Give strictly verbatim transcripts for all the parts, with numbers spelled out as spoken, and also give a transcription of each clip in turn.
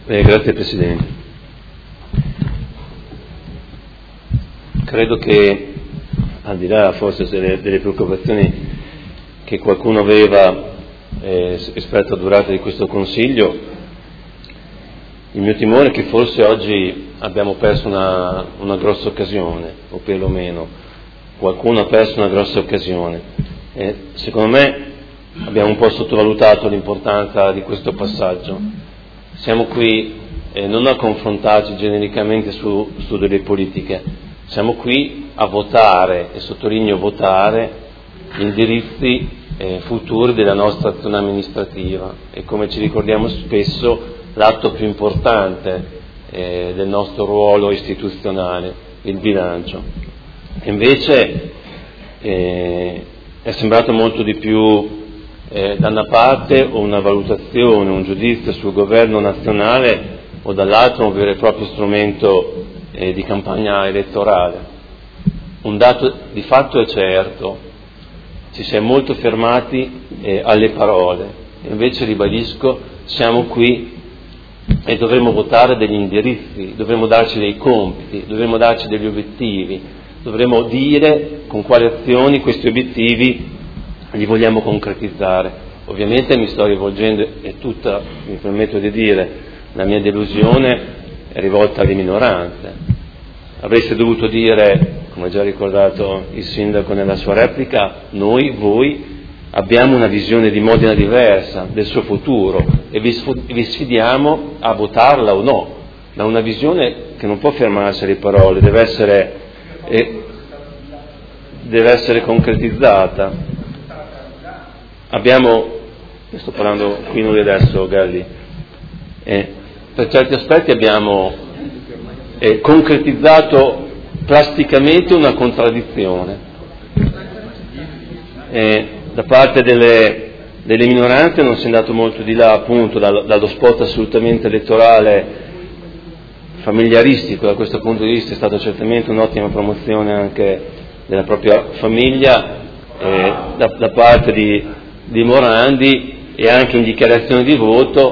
Eh, grazie Presidente. Credo che, al di là forse delle, delle preoccupazioni che qualcuno aveva eh, rispetto alla durata di questo Consiglio, il mio timore è che forse oggi abbiamo perso una, una grossa occasione, o perlomeno qualcuno ha perso una grossa occasione. Eh, secondo me abbiamo un po' sottovalutato l'importanza di questo passaggio. Siamo qui eh, non a confrontarci genericamente su, su delle politiche, siamo qui a votare, e sottolineo votare, gli indirizzi eh, futuri della nostra azione amministrativa e, come ci ricordiamo spesso, l'atto più importante eh, del nostro ruolo istituzionale, il bilancio. Invece eh, è sembrato molto di più Eh, da una parte una valutazione, un giudizio sul governo nazionale o dall'altra un vero e proprio strumento eh, di campagna elettorale. Un dato di fatto è certo, ci si è molto fermati eh, alle parole, invece ribadisco, siamo qui e dovremo votare degli indirizzi, dovremo darci dei compiti, dovremo darci degli obiettivi, dovremo dire con quali azioni questi obiettivi li vogliamo concretizzare. Ovviamente mi sto rivolgendo, e tutta, mi permetto di dire, la mia delusione è rivolta alle minoranze. Avreste dovuto dire, come già ricordato il Sindaco nella sua replica, noi, voi, abbiamo una visione di Modena diversa, del suo futuro, e vi, vi sfidiamo a votarla o no, da una visione che non può fermarsi alle parole, deve essere, eh, deve essere concretizzata. Abbiamo, sto parlando qui noi adesso, Galli, eh, per certi aspetti abbiamo eh, concretizzato plasticamente una contraddizione. Eh, da parte delle, delle minoranze non si è andato molto di là, appunto, dallo, dallo spot assolutamente elettorale, familiaristico. Da questo punto di vista è stata certamente un'ottima promozione anche della propria famiglia, eh, da, da parte di di Morandi, e anche in dichiarazione di voto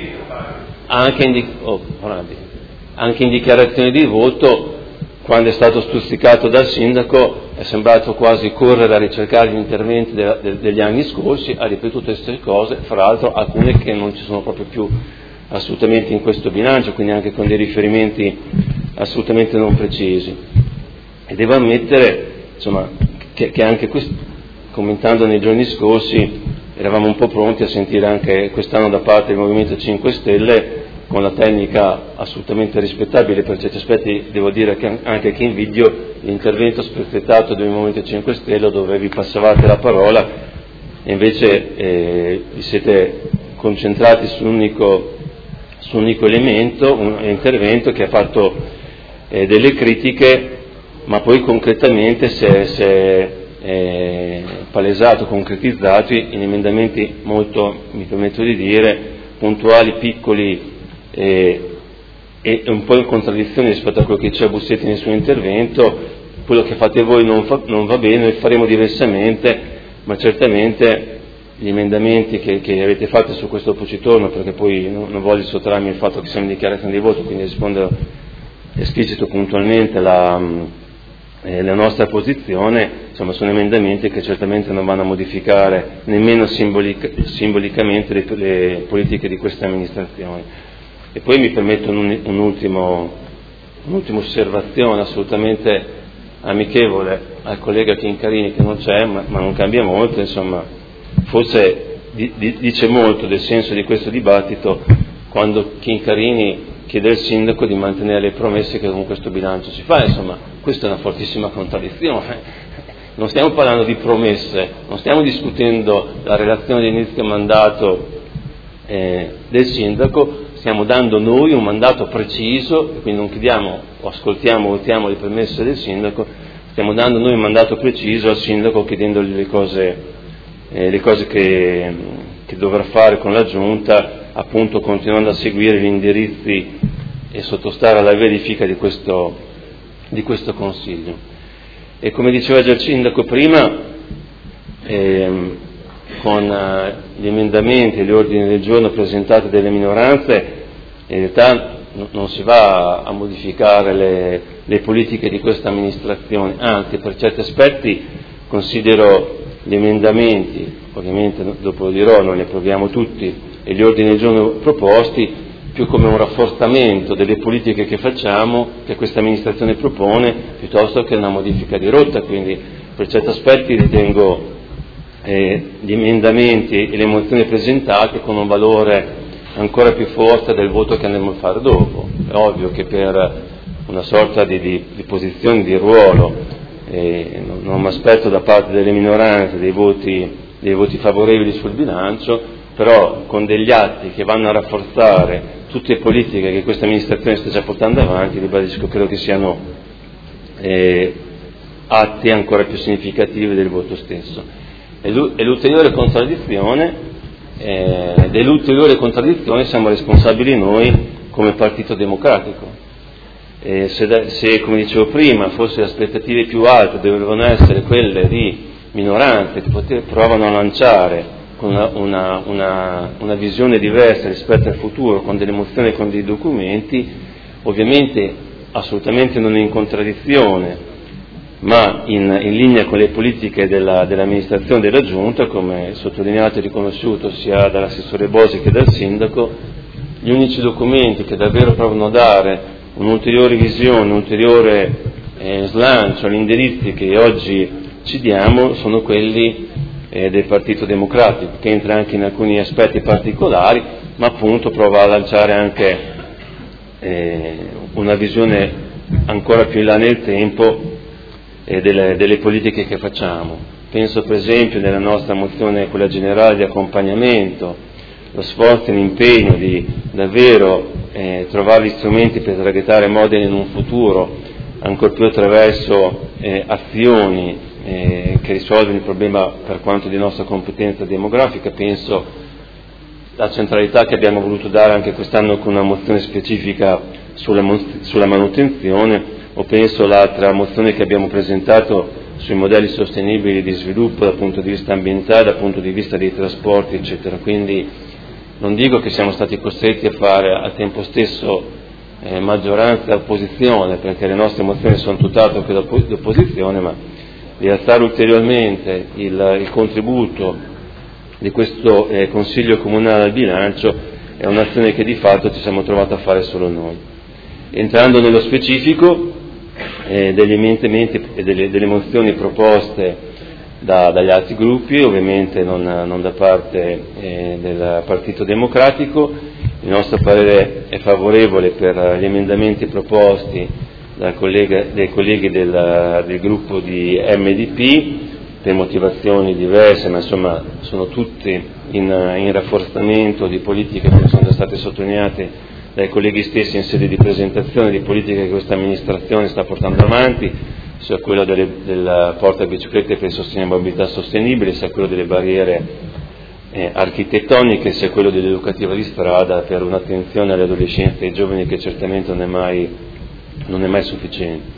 anche in, di, oh, Morandi, anche in dichiarazione di voto, quando è stato stuzzicato dal sindaco, è sembrato quasi correre a ricercare gli interventi de, de, degli anni scorsi, ha ripetuto queste cose, fra l'altro alcune che non ci sono proprio più assolutamente in questo bilancio, quindi anche con dei riferimenti assolutamente non precisi. E devo ammettere, insomma, che, che anche questo, commentando nei giorni scorsi, eravamo un po' pronti a sentire anche quest'anno da parte del Movimento cinque Stelle, con la tecnica assolutamente rispettabile per certi aspetti, devo dire che anche che invidio l'intervento spezzettato del Movimento cinque Stelle, dove vi passavate la parola e invece eh, vi siete concentrati su un unico, su un unico elemento, un intervento che ha fatto eh, delle critiche, ma poi concretamente si è, si è eh, palesato, concretizzato in emendamenti molto, mi permetto di dire, puntuali, piccoli eh, e un po' in contraddizione rispetto a quello che diceva Bussetti nel suo intervento. Quello che fate voi non, fa, non va bene, noi faremo diversamente, ma certamente gli emendamenti che, che avete fatto su questo Pocitorno, perché poi non, non voglio sottrarmi il fatto che siamo in dichiarazione di voto, quindi rispondo esplicito puntualmente la, eh, la nostra posizione, insomma sono emendamenti che certamente non vanno a modificare nemmeno simbolica, simbolicamente le, le politiche di questa amministrazione. E poi mi permetto un, un ultimo, un'ultima osservazione assolutamente amichevole al collega Chincarini, che non c'è, ma, ma non cambia molto, insomma, forse di, di, dice molto del senso di questo dibattito quando Chincarini chiede al sindaco di mantenere le promesse che con questo bilancio ci fa. Insomma, questa è una fortissima contraddizione. Non stiamo parlando di promesse, non stiamo discutendo la relazione di inizio mandato eh, del sindaco, stiamo dando noi un mandato preciso, e quindi non chiediamo o ascoltiamo o votiamo le premesse del sindaco, stiamo dando noi un mandato preciso al sindaco, chiedendogli le cose, eh, le cose che, che dovrà fare con la giunta, appunto continuando a seguire gli indirizzi e sottostare alla verifica di questo, di questo Consiglio. E come diceva già il sindaco prima, ehm, con uh, gli emendamenti e gli ordini del giorno presentati dalle minoranze in realtà non si va a modificare le, le politiche di questa amministrazione, anzi per certi aspetti considero gli emendamenti, ovviamente dopo lo dirò, noi li approviamo tutti, e gli ordini del giorno proposti più come un rafforzamento delle politiche che facciamo, che questa amministrazione propone, piuttosto che una modifica di rotta, quindi per certi aspetti ritengo eh, gli emendamenti e le mozioni presentate con un valore ancora più forte del voto che andremo a fare dopo. È ovvio che per una sorta di, di, di posizione, di ruolo, eh, non, non mi aspetto da parte delle minoranze dei voti, dei voti favorevoli sul bilancio, però con degli atti che vanno a rafforzare tutte le politiche che questa amministrazione sta già portando avanti, ribadisco, credo che siano eh, atti ancora più significativi del voto stesso. E, l'u- e l'ulteriore contraddizione Eh, dell'ulteriore contraddizione siamo responsabili noi come Partito Democratico. Eh, se, da, se, come dicevo prima, forse le aspettative più alte dovevano essere quelle di minoranze che poter, provavano a lanciare con una, una, una, una visione diversa rispetto al futuro, con delle mozioni e con dei documenti, ovviamente assolutamente non in contraddizione, ma in, in linea con le politiche della, dell'amministrazione della Giunta, come sottolineato e riconosciuto sia dall'assessore Bosi che dal sindaco, gli unici documenti che davvero provano a dare un'ulteriore visione, un ulteriore eh, slancio agli indirizzi che oggi ci diamo sono quelli eh, del Partito Democratico, che entra anche in alcuni aspetti particolari, ma appunto prova a lanciare anche eh, una visione ancora più in là nel tempo Delle, delle politiche che facciamo. Penso per esempio nella nostra mozione, quella generale di accompagnamento, lo sforzo e l'impegno di davvero eh, trovare gli strumenti per traghettare Modena in un futuro, ancor più attraverso eh, azioni eh, che risolvono il problema per quanto di nostra competenza demografica. Penso alla centralità che abbiamo voluto dare anche quest'anno con una mozione specifica sulla, sulla manutenzione, o penso all'altra mozione che abbiamo presentato sui modelli sostenibili di sviluppo dal punto di vista ambientale, dal punto di vista dei trasporti, eccetera. Quindi non dico che siamo stati costretti a fare al tempo stesso eh, maggioranza e opposizione, perché le nostre mozioni sono tutt'altro che d'opposizione, ma di alzare ulteriormente il, il contributo di questo eh, Consiglio Comunale al bilancio è un'azione che di fatto ci siamo trovati a fare solo noi. Entrando nello specifico eh, degli emendamenti e delle, delle mozioni proposte da, dagli altri gruppi, ovviamente non, non da parte eh, del Partito Democratico, il nostro parere è favorevole per gli emendamenti proposti dal collega, dai colleghi del, del gruppo di M D P per motivazioni diverse, ma insomma sono tutti in, in rafforzamento di politiche che sono già state sottolineate dai colleghi stessi in sede di presentazione di politiche che questa amministrazione sta portando avanti, sia quello delle, della porta biciclette per il sostegno alla mobilità sostenibile, sia quello delle barriere eh, architettoniche, sia quello dell'educativa di strada per un'attenzione alle adolescenti e ai giovani che certamente non è mai, non è mai sufficiente.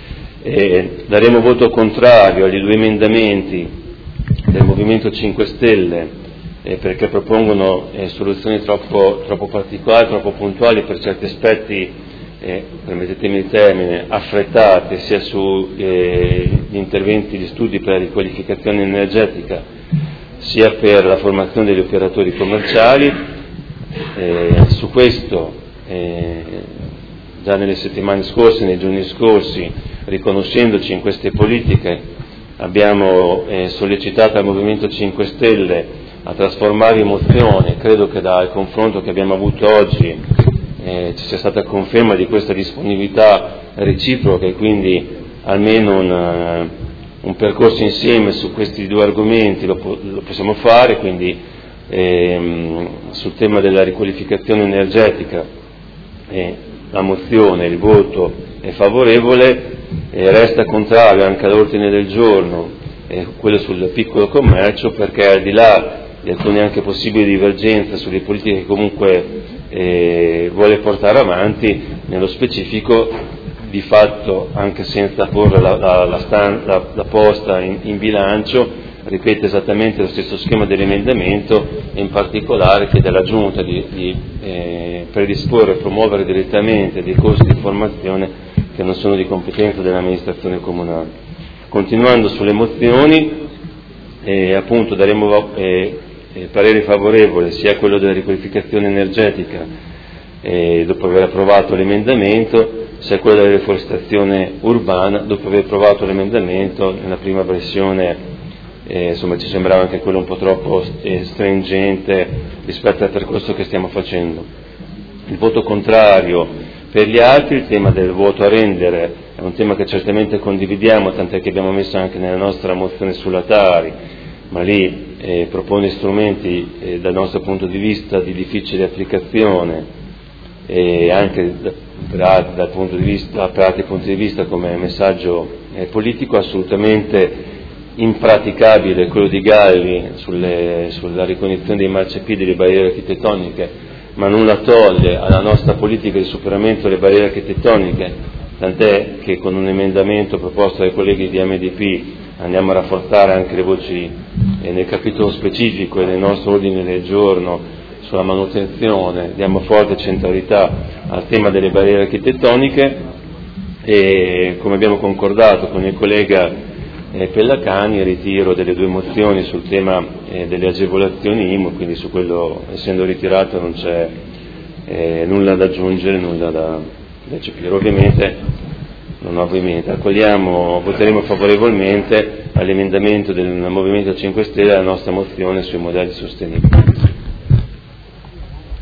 E daremo voto contrario agli due emendamenti del Movimento cinque Stelle eh, perché propongono eh, soluzioni troppo, troppo particolari, troppo puntuali, per certi aspetti, eh, permettetemi il termine, affrettate sia sugli eh, interventi di studi per la riqualificazione energetica sia per la formazione degli operatori commerciali. Eh, su questo eh, già nelle settimane scorse, nei giorni scorsi, riconoscendoci in queste politiche, abbiamo eh, sollecitato al Movimento cinque Stelle a trasformare in mozione. Credo che dal confronto che abbiamo avuto oggi eh, ci sia stata conferma di questa disponibilità reciproca e quindi almeno un, un percorso insieme su questi due argomenti lo, lo possiamo fare, quindi ehm, sul tema della riqualificazione energetica eh, la mozione, il voto è favorevole, eh, resta contrario anche all'ordine del giorno, eh, quello sul piccolo commercio, perché al di là di alcune anche possibili divergenze sulle politiche che comunque eh, vuole portare avanti, nello specifico di fatto, anche senza porre la, la, la, stan- la, la posta in, in bilancio, ripete esattamente lo stesso schema dell'emendamento e in particolare chiede alla Giunta di, di eh, predisporre e promuovere direttamente dei corsi di formazione che non sono di competenza dell'amministrazione comunale. Continuando sulle mozioni, eh, appunto daremo eh, eh, parere favorevole sia a quello della riqualificazione energetica, eh, dopo aver approvato l'emendamento, sia quello della riforestazione urbana, dopo aver approvato l'emendamento nella prima versione, eh, insomma ci sembrava anche quello un po' troppo eh, stringente rispetto al percorso che stiamo facendo. Il voto contrario per gli altri, il tema del voto a rendere è un tema che certamente condividiamo, tant'è che abbiamo messo anche nella nostra mozione sulla Tari, ma lì eh, propone strumenti eh, dal nostro punto di vista di difficile applicazione e anche da, dal punto di vista, per altri punti di vista come messaggio eh, politico assolutamente impraticabile, quello di Galli sulle, sulla ricognizione dei marciapiedi e delle barriere architettoniche, ma nulla toglie alla nostra politica di superamento delle barriere architettoniche, tant'è che con un emendamento proposto dai colleghi di M D P andiamo a rafforzare anche le voci eh, nel capitolo specifico e nel nostro ordine del giorno sulla manutenzione, diamo forte centralità al tema delle barriere architettoniche e come abbiamo concordato con il collega eh, Pellacani il ritiro delle due mozioni sul tema eh, delle agevolazioni I M U, quindi su quello essendo ritirato non c'è eh, nulla da aggiungere, nulla da, da eccepire. Ovviamente, non ovviamente, accogliamo, voteremo favorevolmente all'emendamento del Movimento cinque Stelle alla nostra mozione sui modelli sostenibili.